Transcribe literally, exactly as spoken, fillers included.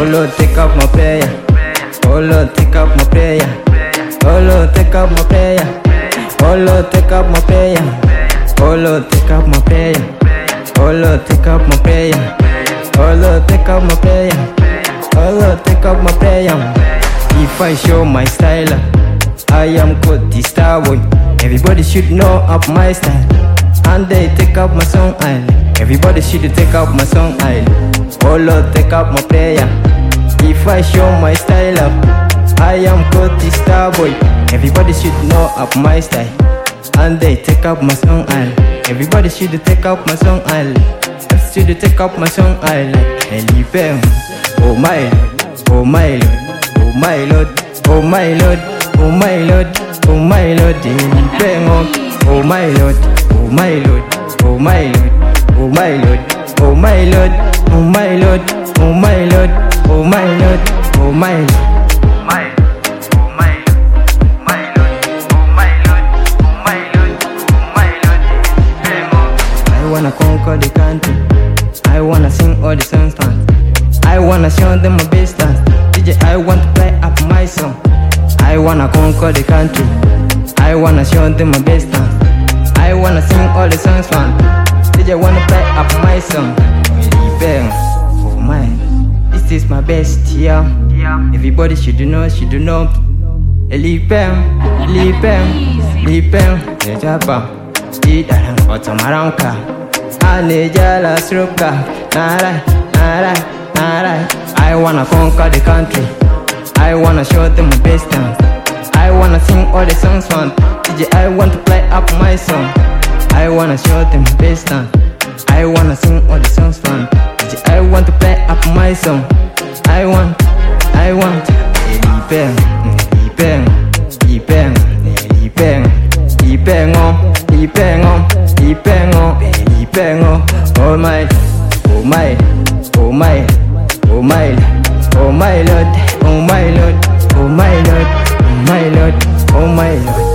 Oh Lord, take up my prayer. Oh Lord, take up my prayer. Oh Lord, take up my prayer. Oh Lord, take up my prayer. Oh Lord, take up my prayer. Oh Lord, take up my prayer. Oh Lord, take up my prayer. Oh Lord, take up my prayer. If I show my style, I am good, the star boy. Everybody should know of my style. And they take up my song island. Everybody should take up my song island. Oh Lord, take up my prayer. If I show my style up, I am good, the star boy. Everybody should know of my style. And they take up my song island. Everybody should take up my song island. Should take up my song island. Elibem, oh my Lord, oh my Lord, oh my Lord, oh my Lord, oh my Lord, oh my Lord, Elibem, oh my Lord, oh my Lord, oh my Lord, oh my Lord, oh my Lord, oh my Lord, oh my Lord, oh my Lord, oh my Lord. I wanna conquer the country. I wanna sing all the songs dance. I wanna show them my best dance. D J, I want to play up my song. I wanna conquer the country. I wanna show them my best dance. I wanna sing all the songs fun. D J, wanna play up my song. Bang, oh my, this is my best, yeah. Everybody should know, should know. Elipem, Elipem, Elipem, Nejaba, Ida, Otomaranka. Anejala Sruka, Narai, Narai, Narai. I wanna conquer the country. I wanna show them my best dance. I wanna sing all the songs fun. D J, I want to play up my song. I wanna show them my best dance. I wanna sing all the songs fun. D J, I want to play up my song. I want, I want. Elibeng, Elibeng, Elibeng, Elibeng, Elibeng on, Elibeng on, Elibeng on. Bang, oh my, oh my, oh my, oh my, oh my Lord, oh my Lord, oh my Lord, oh my Lord, oh my Lord.